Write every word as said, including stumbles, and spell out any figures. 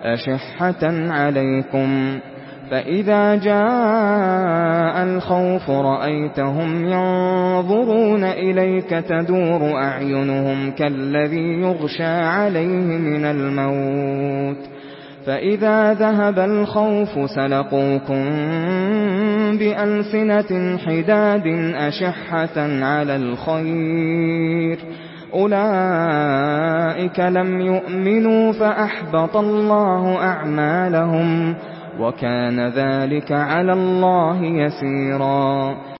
أشحة عليكم فإذا جاء الخوف رأيتهم ينظرون إليك تدور أعينهم كالذي يغشى عليه من الموت فإذا ذهب الخوف سلقوكم بألسنة حداد أشحة على الخير أولئك لم يؤمنوا فأحبط الله أعمالهم وكان ذلك على الله يسيرا